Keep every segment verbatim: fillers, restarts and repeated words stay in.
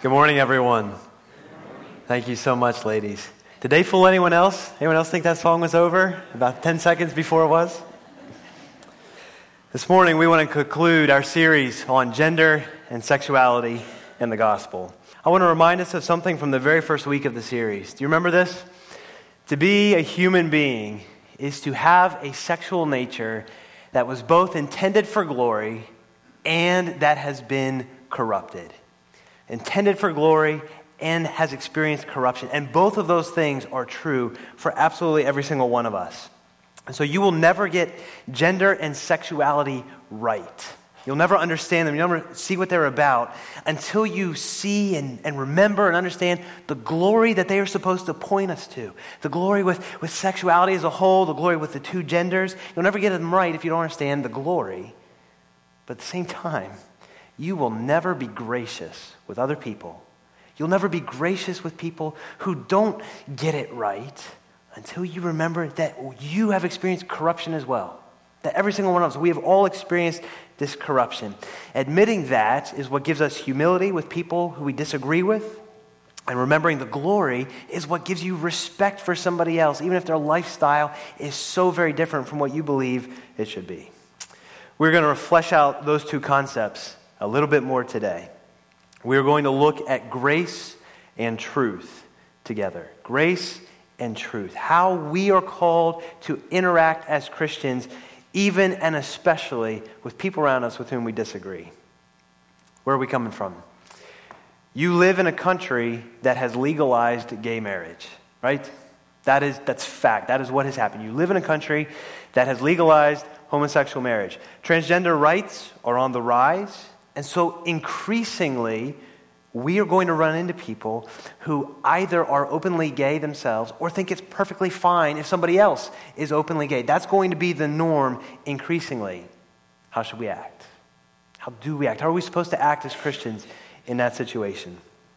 Good morning, everyone. Thank you so much, ladies. Did they fool anyone else? Anyone else think that song was over about ten seconds before it was? This morning, we want to conclude our series on gender and sexuality in the gospel. I want to remind us of something from the very first week of the series. Do you remember this? To be a human being is to have a sexual nature that was both intended for glory and that has been corrupted. Intended for glory and has experienced corruption. And both of those things are true for absolutely every single one of us. And so you will never get gender and sexuality right. You'll never understand them. You'll never see what they're about until you see and, and remember and understand the glory that they are supposed to point us to. The glory with, with sexuality as a whole, the glory with the two genders. You'll never get them right if you don't understand the glory. But at the same time, you will never be gracious with other people. You'll never be gracious with people who don't get it right until you remember that you have experienced corruption as well. That every single one of us, we have all experienced this corruption. Admitting that is what gives us humility with people who we disagree with. And remembering the glory is what gives you respect for somebody else, even if their lifestyle is so very different from what you believe it should be. We're going to flesh out those two concepts a little bit more today. We're going to look at grace and truth together. Grace and truth. How we are called to interact as Christians, even and especially with people around us with whom we disagree. Where are we coming from? You live in a country that has legalized gay marriage, right? That is, that's fact. That is what has happened. You live in a country that has legalized homosexual marriage. Transgender rights are on the rise. And so increasingly, we are going to run into people who either are openly gay themselves or think it's perfectly fine if somebody else is openly gay. That's going to be the norm increasingly. How should we act? How do we act? How are we supposed to act as Christians in that situation?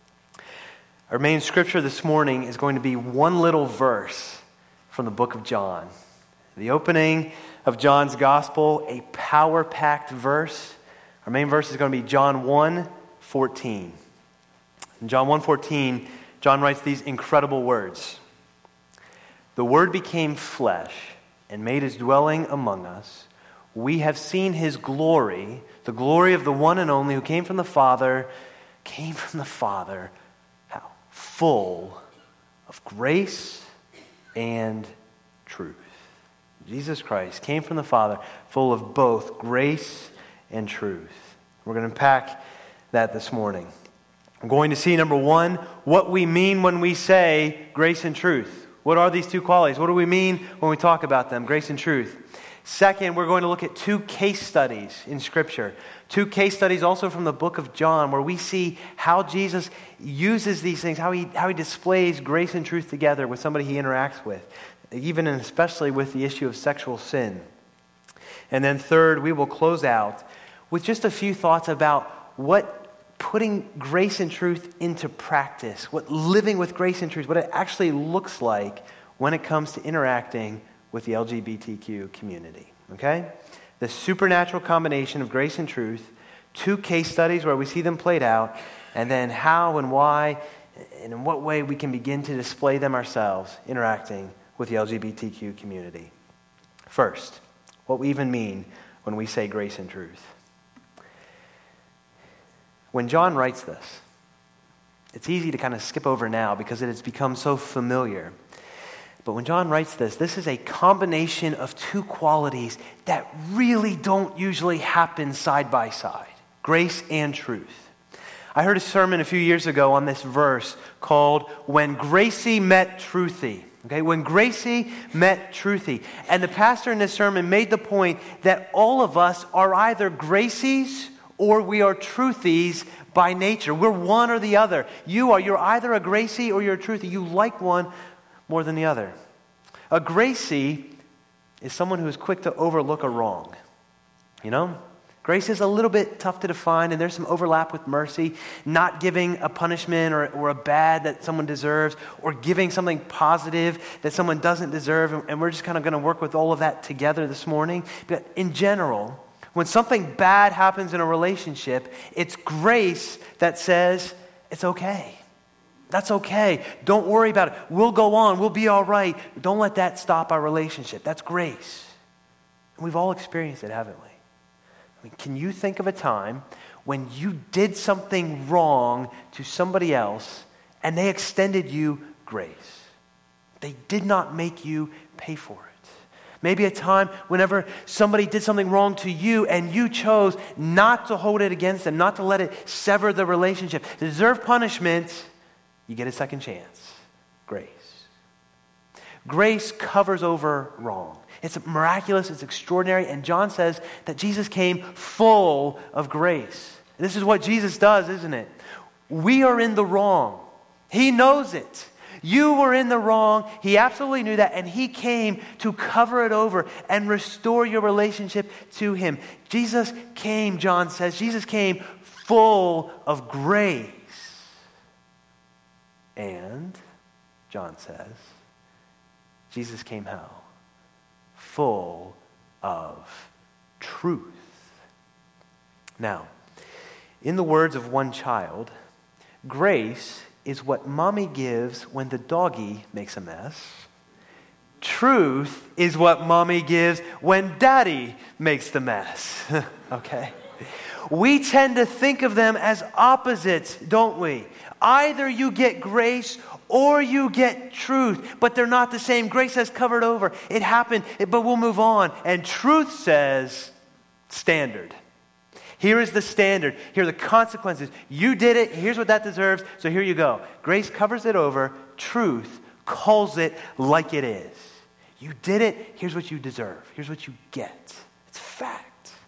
Our main scripture this morning is going to be one little verse from the book of John. The opening of John's gospel, a power-packed verse. Our main verse is going to be John one fourteen. In John one fourteen, John writes these incredible words. The Word became flesh and made his dwelling among us. We have seen his glory, the glory of the one and only who came from the Father, came from the Father, how? Full of grace and truth. Jesus Christ came from the Father, full of both grace and truth. We're going to unpack that this morning. We're going to see, number one, what we mean when we say grace and truth. What are these two qualities? What do we mean when we talk about them, grace and truth? Second, we're going to look at two case studies in Scripture. Two case studies also from the book of John where we see how Jesus uses these things, how he, how he displays grace and truth together with somebody he interacts with, even and especially with the issue of sexual sin. And then third, we will close out with just a few thoughts about what putting grace and truth into practice, what living with grace and truth, what it actually looks like when it comes to interacting with the L G B T Q community, okay? The supernatural combination of grace and truth, two case studies where we see them played out, and then how and why and in what way we can begin to display them ourselves interacting with the L G B T Q community. First, what we even mean when we say grace and truth. When John writes this, it's easy to kind of skip over now because it has become so familiar. But when John writes this, this is a combination of two qualities that really don't usually happen side by side. Grace and truth. I heard a sermon a few years ago on this verse called When Gracie Met Truthy. Okay, when Gracie met Truthy. And the pastor in this sermon made the point that all of us are either Gracies or we are Truthies by nature. We're one or the other. You are, you're either a Gracie or you're a Truthy. You like one more than the other. A Gracie is someone who is quick to overlook a wrong. You know? Grace is a little bit tough to define, and there's some overlap with mercy, not giving a punishment or, or a bad that someone deserves, or giving something positive that someone doesn't deserve, and, and we're just kind of going to work with all of that together this morning. But in general, when something bad happens in a relationship, it's grace that says, It's okay. That's okay. Don't worry about it. We'll go on. We'll be all right. Don't let that stop our relationship. That's grace. And we've all experienced it, haven't we? I mean, can you think of a time when you did something wrong to somebody else and they extended you grace? They did not make you pay for it. Maybe a time whenever somebody did something wrong to you and you chose not to hold it against them, not to let it sever the relationship. To deserve punishment, you get a second chance. Grace. Grace covers over wrong. It's miraculous, it's extraordinary, and John says that Jesus came full of grace. And this is what Jesus does, isn't it? We are in the wrong. He knows it. You were in the wrong. He absolutely knew that, and he came to cover it over and restore your relationship to him. Jesus came, John says, Jesus came full of grace. And, John says, Jesus came how? Full of truth. Now, in the words of one child, grace is what mommy gives when the doggy makes a mess. Truth is what mommy gives when daddy makes the mess. Okay? We tend to think of them as opposites, don't we? Either you get grace or you get truth, but they're not the same. Grace has covered over. It happened, but we'll move on. And truth says standard. Here is the standard. Here are the consequences. You did it. Here's what that deserves. So here you go. Grace covers it over. Truth calls it like it is. You did it. Here's what you deserve. Here's what you get. It's fact.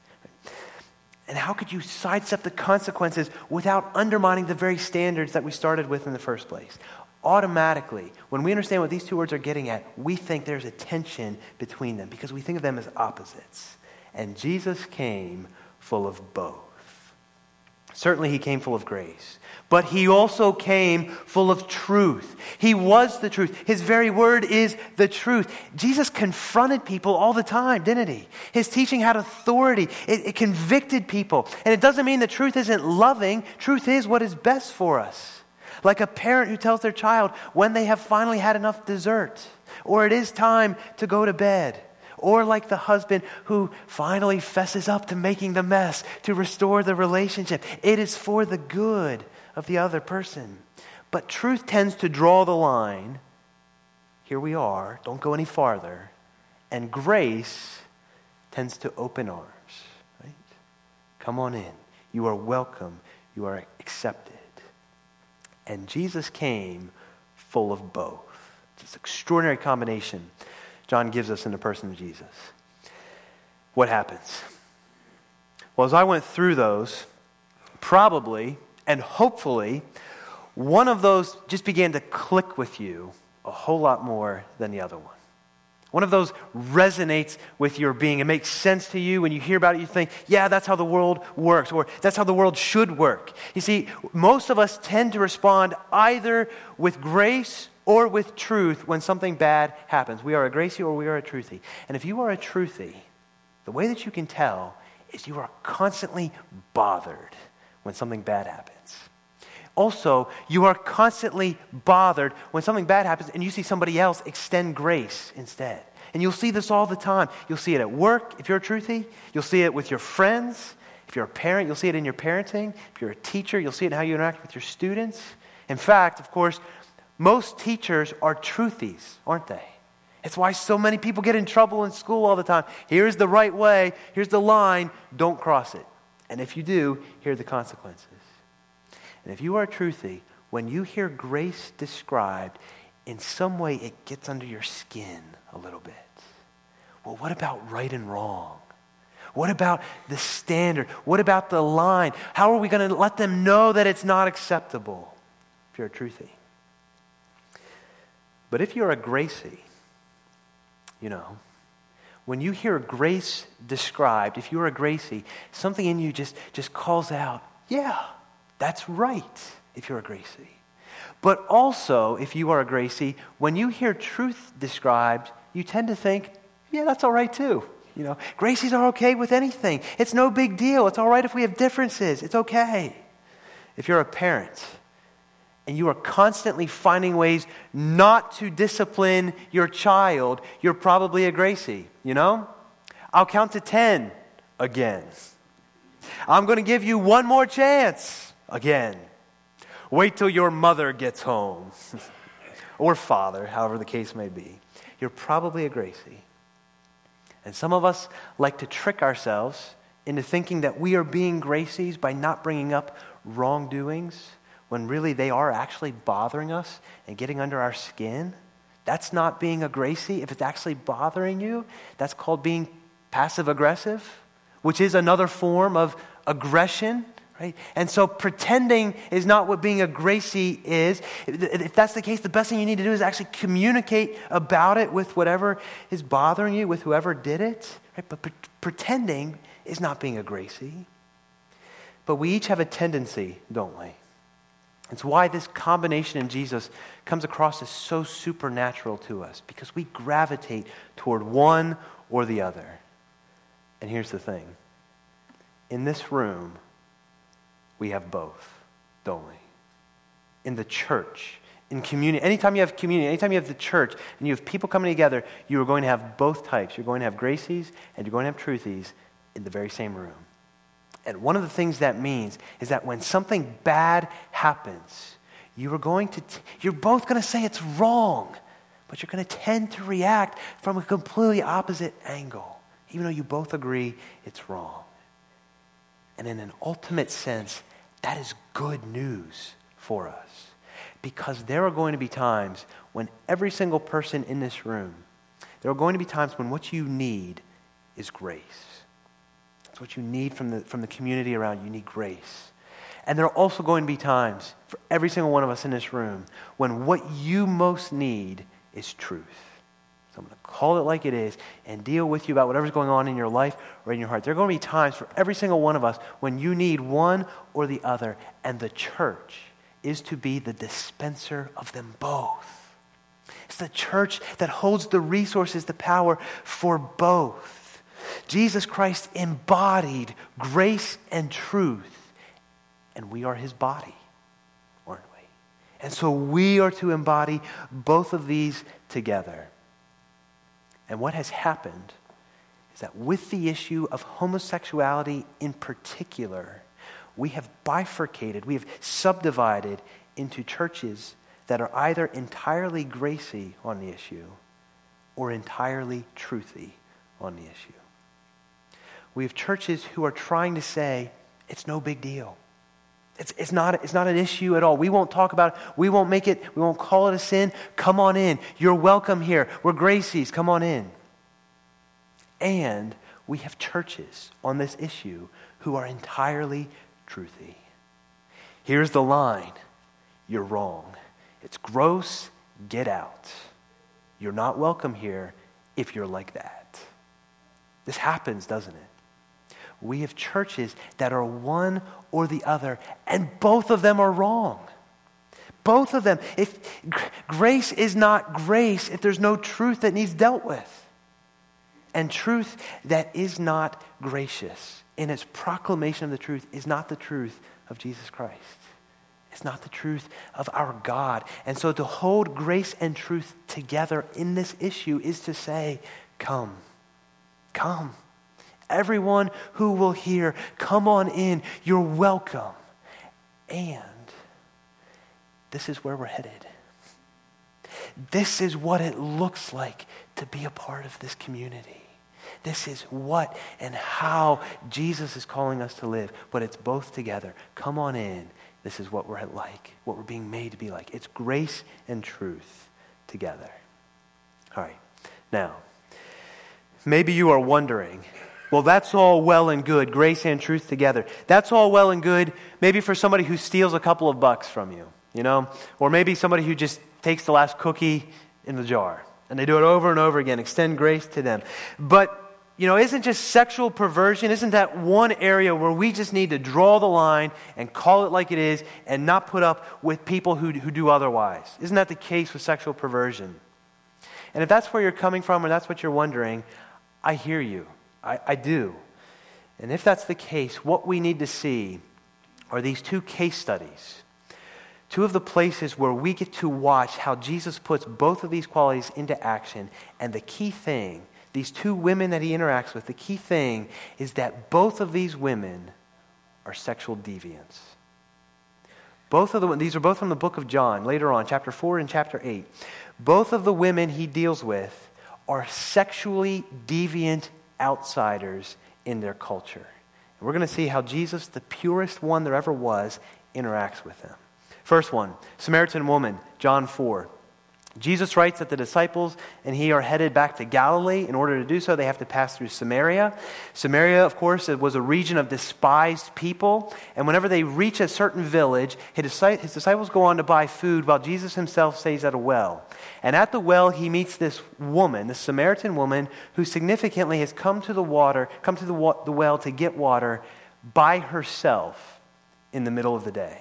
And how could you sidestep the consequences without undermining the very standards that we started with in the first place? Automatically, when we understand what these two words are getting at, we think there's a tension between them because we think of them as opposites. And Jesus came full of both. Certainly he came full of grace, but he also came full of truth. He was the truth. His very word is the truth. Jesus confronted people all the time, didn't he? His teaching had authority. It, it convicted people. And it doesn't mean the truth isn't loving. Truth is what is best for us. Like a parent who tells their child when they have finally had enough dessert, or it is time to go to bed. Or like the husband who finally fesses up to making the mess to restore the relationship. It is for the good of the other person. But truth tends to draw the line. Here we are. Don't go any farther. And grace tends to open arms. Right? Come on in. You are welcome. You are accepted. And Jesus came full of both. It's this extraordinary combination John gives us in the person of Jesus. What happens? Well, as I went through those, probably and hopefully, one of those just began to click with you a whole lot more than the other one. One of those resonates with your being. It makes sense to you. When you hear about it, you think, yeah, that's how the world works, or that's how the world should work. You see, most of us tend to respond either with grace or with truth when something bad happens. We are a gracie or we are a truthy. And if you are a truthy, the way that you can tell is you are constantly bothered when something bad happens. Also, you are constantly bothered when something bad happens and you see somebody else extend grace instead. And you'll see this all the time. You'll see it at work if you're a truthy. You'll see it with your friends. If you're a parent, you'll see it in your parenting. If you're a teacher, you'll see it in how you interact with your students. In fact, of course, most teachers are truthies, aren't they? It's why so many people get in trouble in school all the time. Here's the right way. Here's the line. Don't cross it. And if you do, here are the consequences. And if you are a truthy, when you hear grace described, in some way it gets under your skin a little bit. Well, what about right and wrong? What about the standard? What about the line? How are we going to let them know that it's not acceptable if you're a truthy? But if you're a gracie, you know, when you hear grace described, if you're a gracie, something in you just, just calls out, yeah, that's right, if you're a gracie. But also, if you are a gracie, when you hear truth described, you tend to think, yeah, that's all right too. You know, gracies are okay with anything. It's no big deal. It's all right if we have differences. It's okay. If you're a parent, and you are constantly finding ways not to discipline your child, you're probably a Gracie, you know? I'll count to ten again. I'm going to give you one more chance again. Wait till your mother gets home. Or father, however the case may be. You're probably a Gracie. And some of us like to trick ourselves into thinking that we are being Gracies by not bringing up wrongdoings, when really they are actually bothering us and getting under our skin. That's not being a Gracie. If it's actually bothering you, that's called being passive-aggressive, which is another form of aggression, right? And so pretending is not what being a Gracie is. If that's the case, the best thing you need to do is actually communicate about it with whatever is bothering you, with whoever did it, right? But pre- pretending is not being a Gracie. But we each have a tendency, don't we? It's why this combination in Jesus comes across as so supernatural to us, because we gravitate toward one or the other. And here's the thing. In this room, we have both, don't we? In the church, in community, anytime you have community, anytime you have the church, and you have people coming together, you are going to have both types. You're going to have Gracies, and you're going to have Truthies in the very same room. And one of the things that means is that when something bad happens, you are going to, t- you're both going to say it's wrong, but you're going to tend to react from a completely opposite angle, even though you both agree it's wrong. And in an ultimate sense, that is good news for us, because there are going to be times when every single person in this room, there are going to be times when what you need is grace. It's what you need from the from the community around you. You need grace. And there are also going to be times for every single one of us in this room when what you most need is truth. So I'm going to call it like it is and deal with you about whatever's going on in your life or in your heart. There are going to be times for every single one of us when you need one or the other, and the church is to be the dispenser of them both. It's the church that holds the resources, the power for both. Jesus Christ embodied grace and truth, and we are his body, aren't we? And so we are to embody both of these together. And what has happened is that with the issue of homosexuality in particular, we have bifurcated, we have subdivided into churches that are either entirely Gracie on the issue or entirely truthy on the issue. We have churches who are trying to say, it's no big deal. It's, it's, not, it's not an issue at all. We won't talk about it. We won't make it. We won't call it a sin. Come on in. You're welcome here. We're Gracies. Come on in. And we have churches on this issue who are entirely truthy. Here's the line. You're wrong. It's gross. Get out. You're not welcome here if you're like that. This happens, doesn't it? We have churches that are one or the other, and both of them are wrong. Both of them. If grace is not grace, if there's no truth that needs dealt with, and truth that is not gracious in its proclamation of the truth is not the truth of Jesus Christ. It's not the truth of our God. And so to hold grace and truth together in this issue is to say, come, come. Everyone who will hear, come on in, you're welcome. And this is where we're headed. This is what it looks like to be a part of this community. This is what and how Jesus is calling us to live, but it's both together. Come on in. This is what we're like, what we're being made to be like. It's grace and truth together. All right. Now, maybe you are wondering, well, that's all well and good, grace and truth together. That's all well and good maybe for somebody who steals a couple of bucks from you, you know? Or maybe somebody who just takes the last cookie in the jar. And they do it over and over again. Extend grace to them. But, you know, isn't just sexual perversion, isn't that one area where we just need to draw the line and call it like it is and not put up with people who, who do otherwise? Isn't that the case with sexual perversion? And if that's where you're coming from or that's what you're wondering, I hear you. I, I do. And if that's the case, what we need to see are these two case studies. two of the places where we get to watch how Jesus puts both of these qualities into action. And the key thing, these two women that he interacts with, the key thing is that both of these women are sexual deviants. Both of the these are both from the book of John, later on, chapter four and chapter eight. Both of the women he deals with are sexually deviant outsiders in their culture. And we're going to see how Jesus, the purest one there ever was, interacts with them. First one, Samaritan woman, John four. Jesus writes that the disciples and he are headed back to Galilee. In order to do so, they have to pass through Samaria. Samaria, of course, it was a region of despised people. And whenever they reach a certain village, his disciples go on to buy food while Jesus himself stays at a well. And at the well, he meets this woman, this Samaritan woman, who significantly has come to the water, come to the, wa- the well to get water by herself in the middle of the day.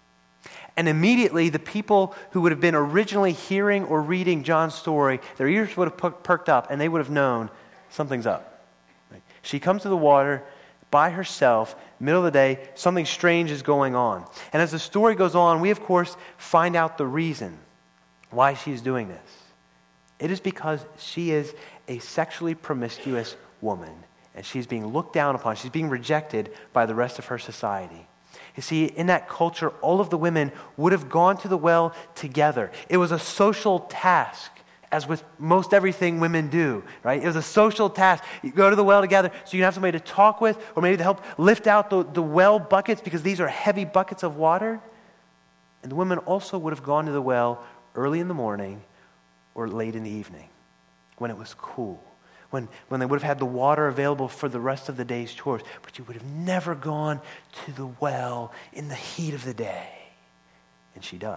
And immediately, the people who would have been originally hearing or reading John's story, their ears would have per- perked up, and they would have known something's up. Right? She comes to the water by herself, middle of the day, something strange is going on. And as the story goes on, we, of course, find out the reason why she's doing this. It is because she is a sexually promiscuous woman, and she's being looked down upon. She's being rejected by the rest of her society. You see, in that culture, all of the women would have gone to the well together. It was a social task, as with most everything women do, right? It was a social task. You go to the well together so you can have somebody to talk with, or maybe to help lift out the, the well buckets, because these are heavy buckets of water. And the women also would have gone to the well early in the morning or late in the evening when it was cool. When, when they would have had the water available for the rest of the day's chores. But you would have never gone to the well in the heat of the day. And she does,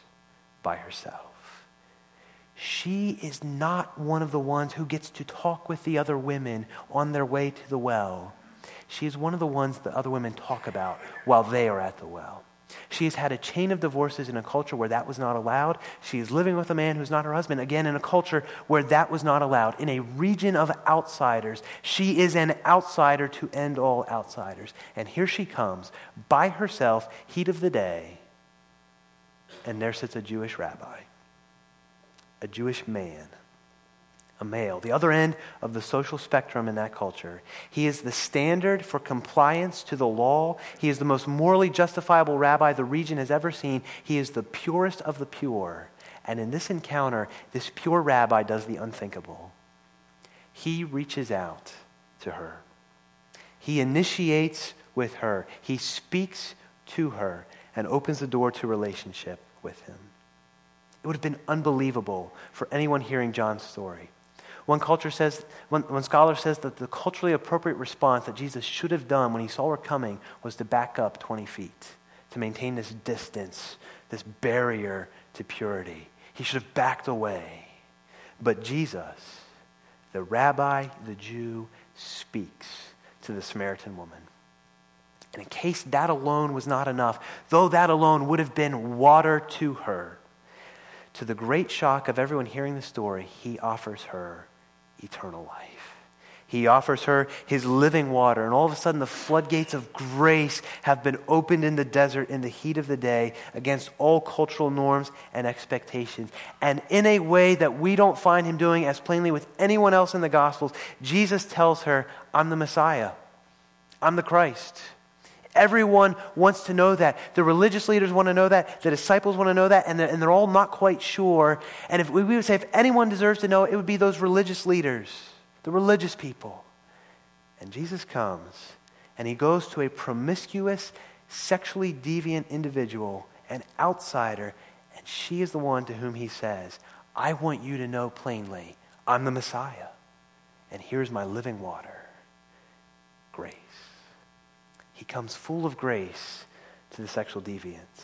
by herself. She is not one of the ones who gets to talk with the other women on their way to the well. She is one of the ones the other women talk about while they are at the well. She has had a chain of divorces in a culture where that was not allowed. She is living with a man who's not her husband, again, in a culture where that was not allowed. In a region of outsiders, she is an outsider to end all outsiders. And here she comes, by herself, heat of the day, and there sits a Jewish rabbi, a Jewish man, a male, the other end of the social spectrum in that culture. He is the standard for compliance to the law. He is the most morally justifiable rabbi the region has ever seen. He is the purest of the pure. And in this encounter, this pure rabbi does the unthinkable. He reaches out to her. He initiates with her. He speaks to her and opens the door to relationship with him. It would have been unbelievable for anyone hearing John's story. One culture says, one, one scholar says that the culturally appropriate response that Jesus should have done when he saw her coming was to back up twenty feet, to maintain this distance, this barrier to purity. He should have backed away. But Jesus, the rabbi, the Jew, speaks to the Samaritan woman. And in case that alone was not enough, though that alone would have been water to her, to the great shock of everyone hearing the story, he offers her eternal life. He offers her his living water, and all of a sudden the floodgates of grace have been opened in the desert in the heat of the day against all cultural norms and expectations. And in a way that we don't find him doing as plainly with anyone else in the Gospels, Jesus tells her, I'm the Messiah. I'm the Christ. Everyone wants to know that. The religious leaders want to know that. The disciples want to know that. And they're, and they're all not quite sure. And if we, we would say if anyone deserves to know, it would be those religious leaders, the religious people. And Jesus comes and he goes to a promiscuous, sexually deviant individual, an outsider, and she is the one to whom he says, I want you to know plainly, I'm the Messiah. And here's my living water, grace. He comes full of grace to the sexual deviants.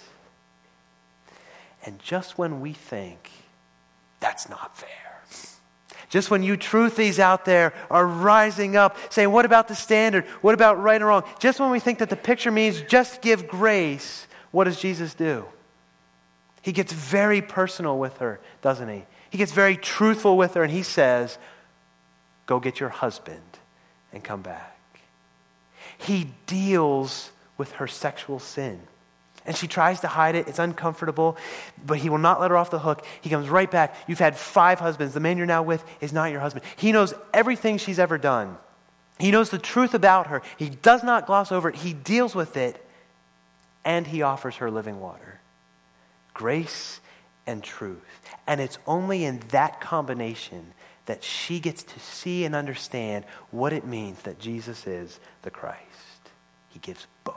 And just when we think, that's not fair, just when you truthies out there are rising up saying, what about the standard? What about right and wrong? Just when we think that the picture means just give grace, what does Jesus do? He gets very personal with her, doesn't he? He gets very truthful with her, and he says, go get your husband and come back. He deals with her sexual sin. And she tries to hide it. It's uncomfortable, but he will not let her off the hook. He comes right back. You've had five husbands. The man you're now with is not your husband. He knows everything she's ever done. He knows the truth about her. He does not gloss over it. He deals with it, and he offers her living water. Grace and truth. And it's only in that combination that she gets to see and understand what it means that Jesus is the Christ. He gives both.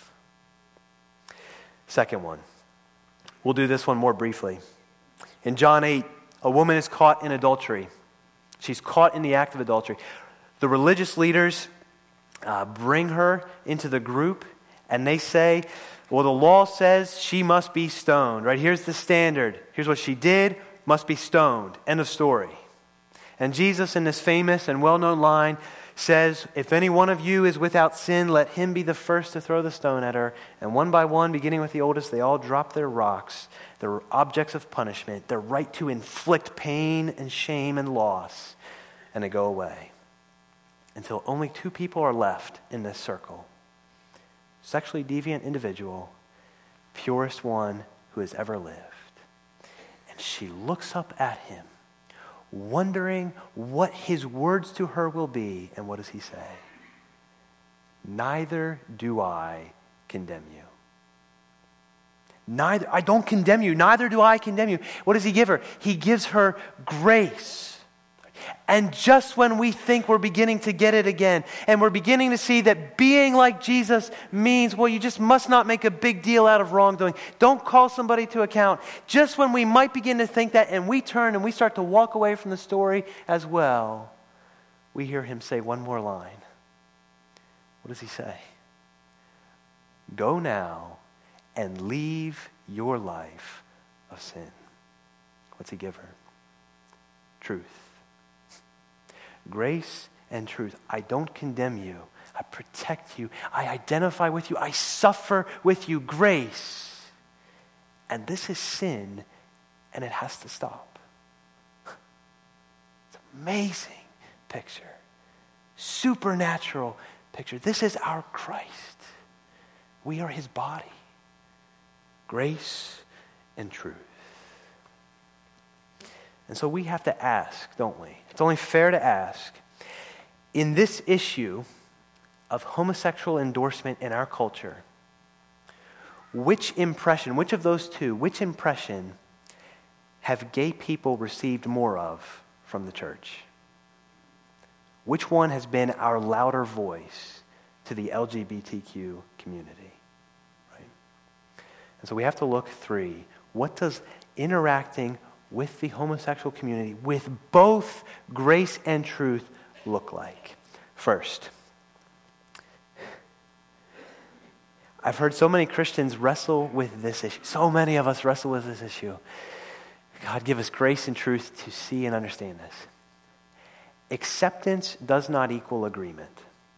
Second one. We'll do this one more briefly. In John eight, a woman is caught in adultery. She's caught in the act of adultery. The religious leaders uh, bring her into the group, and they say, well, the law says she must be stoned, right? Here's the standard. Here's what she did, must be stoned. End of story. And Jesus, in this famous and well-known line, says, if any one of you is without sin, let him be the first to throw the stone at her. And one by one, beginning with the oldest, they all drop their rocks, their objects of punishment, their right to inflict pain and shame and loss, and they go away. Until only two people are left in this circle. Sexually deviant individual, purest one who has ever lived. And she looks up at him, wondering what his words to her will be. And what does he say? Neither do I condemn you. Neither, I don't condemn you. Neither do I condemn you. What does he give her? He gives her grace. And just when we think we're beginning to get it again, and we're beginning to see that being like Jesus means, well, you just must not make a big deal out of wrongdoing. Don't call somebody to account. Just when we might begin to think that, and we turn and we start to walk away from the story as well, we hear him say one more line. What does he say? Go now and leave your life of sin. What's he give her? Truth. Grace and truth. I don't condemn you. I protect you. I identify with you. I suffer with you. Grace. And this is sin, and it has to stop. It's an amazing picture. Supernatural picture. This is our Christ. We are his body. Grace and truth. And so we have to ask, don't we? It's only fair to ask, in this issue of homosexual endorsement in our culture, which impression, which of those two, which impression have gay people received more of from the church? Which one has been our louder voice to the L G B T Q community? Right? And so we have to look, three, what does interacting with the homosexual community, with both grace and truth, look like? First, I've heard so many Christians wrestle with this issue. So many of us wrestle with this issue. God, give us grace and truth to see and understand this. Acceptance does not equal agreement.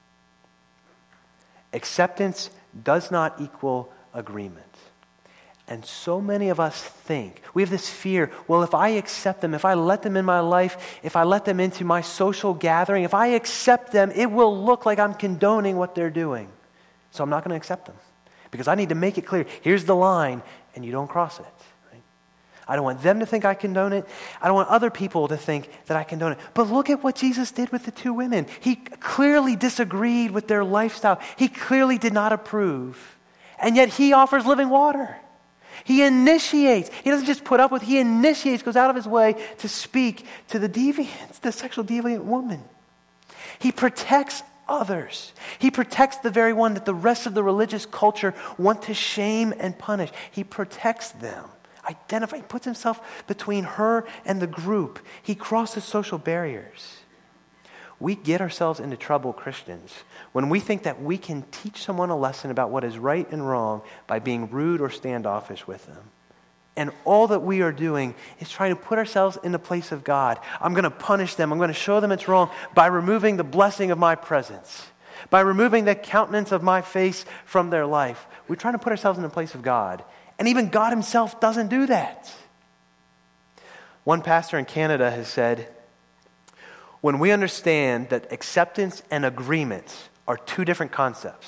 Acceptance does not equal agreement. And so many of us think, we have this fear, well, if I accept them, if I let them in my life, if I let them into my social gathering, if I accept them, it will look like I'm condoning what they're doing. So I'm not going to accept them because I need to make it clear. Here's the line, and you don't cross it. Right? I don't want them to think I condone it. I don't want other people to think that I condone it. But look at what Jesus did with the two women. He clearly disagreed with their lifestyle. He clearly did not approve. And yet he offers living water. He initiates. He doesn't just put up with, he initiates, goes out of his way to speak to the deviant, the sexual deviant woman. He protects others. He protects the very one that the rest of the religious culture want to shame and punish. He protects them. Identify, he puts himself between her and the group. He crosses social barriers. We get ourselves into trouble, Christians, when we think that we can teach someone a lesson about what is right and wrong by being rude or standoffish with them. And all that we are doing is trying to put ourselves in the place of God. I'm going to punish them. I'm going to show them it's wrong by removing the blessing of my presence, by removing the countenance of my face from their life. We're trying to put ourselves in the place of God. And even God himself doesn't do that. One pastor in Canada has said, when we understand that acceptance and agreement are two different concepts,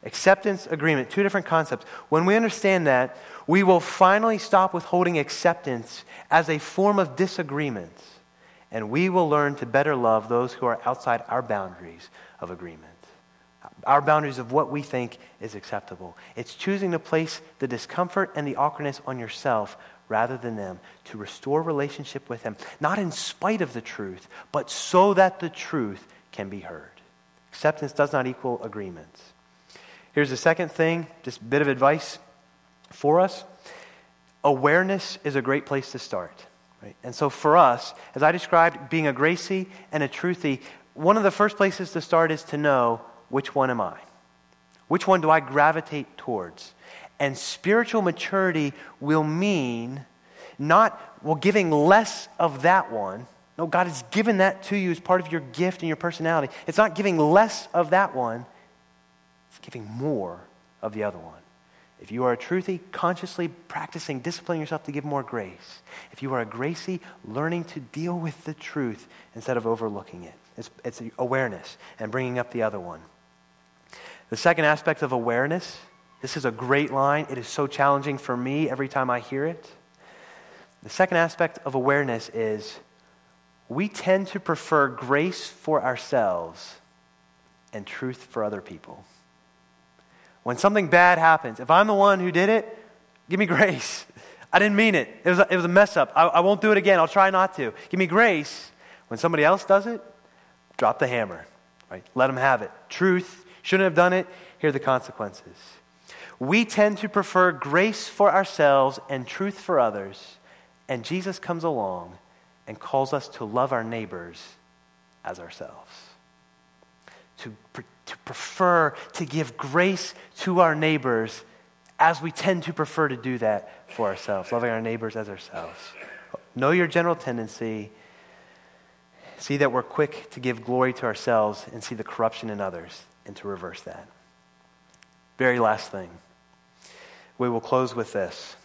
Acceptance, agreement, two different concepts. When we understand that, we will finally stop withholding acceptance as a form of disagreement, and we will learn to better love those who are outside our boundaries of agreement, our boundaries of what we think is acceptable. It's choosing to place the discomfort and the awkwardness on yourself rather than them, to restore relationship with them, not in spite of the truth, but so that the truth can be heard. Acceptance does not equal agreement. Here's the second thing, just a bit of advice for us. Awareness is a great place to start. Right? And so for us, as I described, being a Gracie and a Truthy, one of the first places to start is to know, which one am I? Which one do I gravitate towards? And spiritual maturity will mean not, well, giving less of that one. No, God has given that to you as part of your gift and your personality. It's not giving less of that one. It's giving more of the other one. If you are a Truthy, consciously practicing, disciplining yourself to give more grace. If you are a Gracie, learning to deal with the truth instead of overlooking it. It's, it's awareness and bringing up the other one. The second aspect of awareness, this is a great line. It is so challenging for me every time I hear it. The second aspect of awareness is we tend to prefer grace for ourselves and truth for other people. When something bad happens, if I'm the one who did it, give me grace. I didn't mean it. It was a, it was a mess up. I, I won't do it again. I'll try not to. Give me grace. When somebody else does it, drop the hammer. Right? Let them have it. Truth. Shouldn't have done it. Here are the consequences. We tend to prefer grace for ourselves and truth for others. And Jesus comes along and calls us to love our neighbors as ourselves. To, to prefer to give grace to our neighbors as we tend to prefer to do that for ourselves, loving our neighbors as ourselves. Know your general tendency. See that we're quick to give glory to ourselves and see the corruption in others and to reverse that. Very last thing. We will close with this.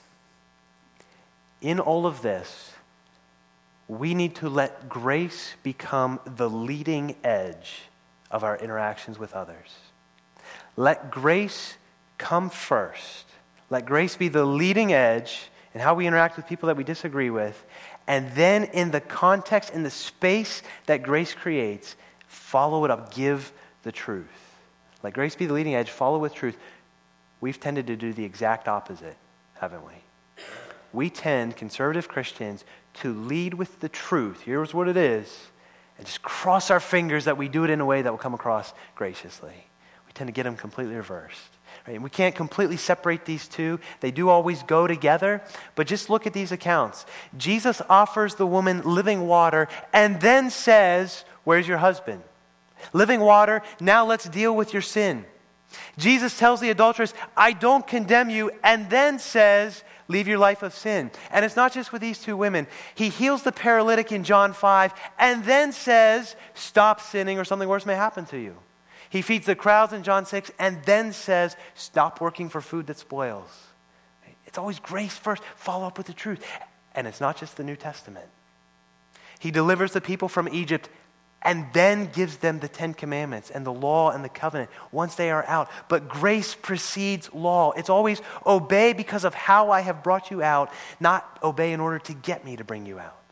In all of this, we need to let grace become the leading edge of our interactions with others. Let grace come first. Let grace be the leading edge in how we interact with people that we disagree with. And then in the context, in the space that grace creates, follow it up. Give the truth. Let grace be the leading edge. Follow with truth. We've tended to do the exact opposite, haven't we? We tend, conservative Christians, to lead with the truth. Here's what it is. And just cross our fingers that we do it in a way that will come across graciously. We tend to get them completely reversed. Right? And we can't completely separate these two. They do always go together. But just look at these accounts. Jesus offers the woman living water and then says, "Where's your husband?" Living water, now let's deal with your sin. Jesus tells the adulteress, "I don't condemn you," and then says, "Leave your life of sin." And it's not just with these two women. He heals the paralytic in John five and then says, "Stop sinning or something worse may happen to you." He feeds the crowds in John six and then says, "Stop working for food that spoils." It's always grace first, follow up with the truth. And it's not just the New Testament. He delivers the people from Egypt and then gives them the Ten Commandments and the law and the covenant once they are out. But grace precedes law. It's always obey because of how I have brought you out, not obey in order to get me to bring you out.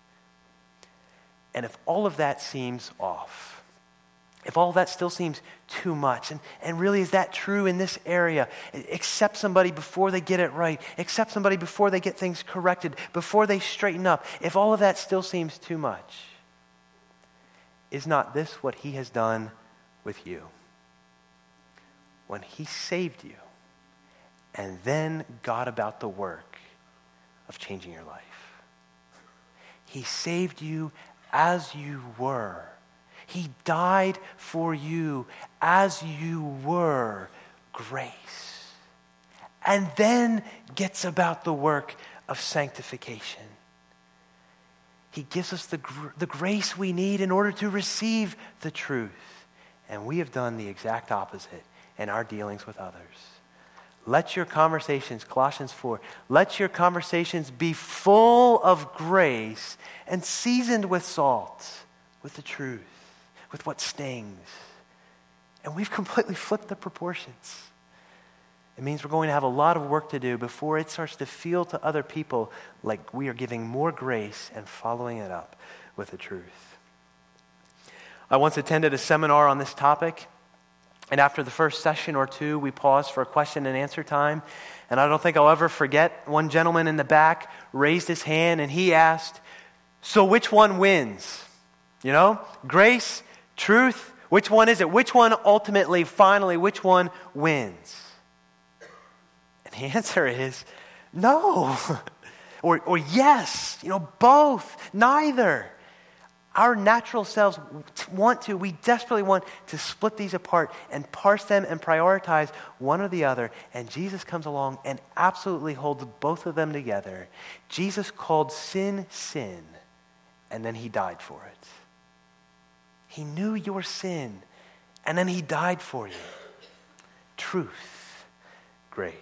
And if all of that seems off, if all of that still seems too much, and, and really is that true in this area? Accept somebody before they get it right. Accept somebody before they get things corrected, before they straighten up. If all of that still seems too much, is not this what he has done with you? When he saved you and then got about the work of changing your life. He saved you as you were. He died for you as you were. Grace. And then gets about the work of sanctification. He gives us the, gr- the grace we need in order to receive the truth. And we have done the exact opposite in our dealings with others. Let your conversations, Colossians four, let your conversations be full of grace and seasoned with salt, with the truth, with what stings. And we've completely flipped the proportions. It means we're going to have a lot of work to do before it starts to feel to other people like we are giving more grace and following it up with the truth. I once attended a seminar on this topic, and after the first session or two, we paused for a question and answer time. And I don't think I'll ever forget, one gentleman in the back raised his hand and he asked, so which one wins? You know, grace, truth, which one is it? Which one ultimately, finally, which one wins? And the answer is no. or, or yes, you know, both, neither. Our natural selves want to, we desperately want to split these apart and parse them and prioritize one or the other. And Jesus comes along and absolutely holds both of them together. Jesus called sin, sin, and then he died for it. He knew your sin, and then he died for you. Truth, grace.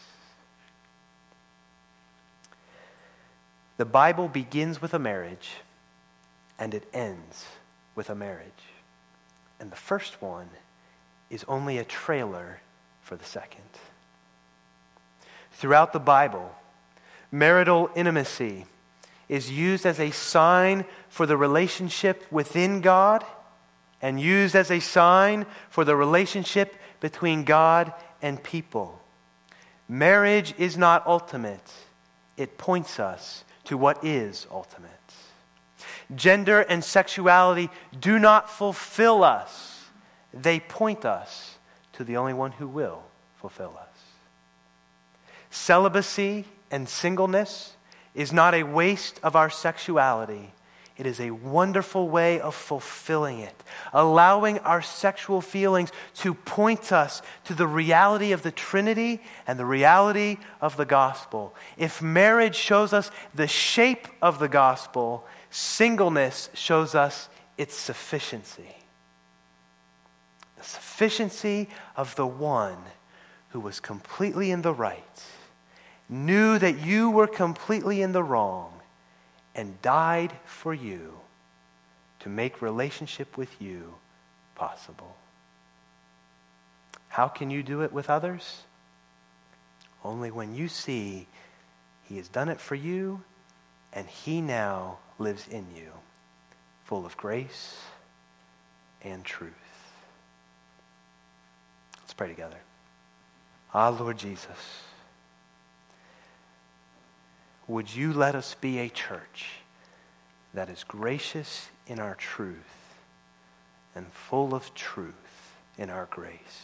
The Bible begins with a marriage, and it ends with a marriage. And the first one is only a trailer for the second. Throughout the Bible, marital intimacy is used as a sign for the relationship within God and used as a sign for the relationship between God and people. Marriage is not ultimate. It points us to what is ultimate. Gender and sexuality do not fulfill us. They point us to the only one who will fulfill us. Celibacy and singleness is not a waste of our sexuality. It is a wonderful way of fulfilling it, allowing our sexual feelings to point us to the reality of the Trinity and the reality of the gospel. If marriage shows us the shape of the gospel, singleness shows us its sufficiency. The sufficiency of the one who was completely in the right, knew that you were completely in the wrong, and died for you to make relationship with you possible. How can you do it with others? Only when you see he has done it for you and he now lives in you, full of grace and truth. Let's pray together. Ah, Lord Jesus, would you let us be a church that is gracious in our truth and full of truth in our grace.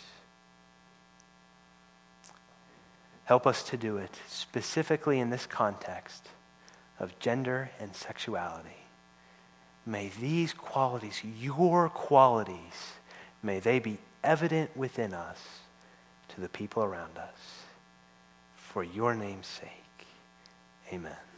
Help us to do it specifically in this context of gender and sexuality. May these qualities, your qualities, may they be evident within us to the people around us. For your name's sake. Amen.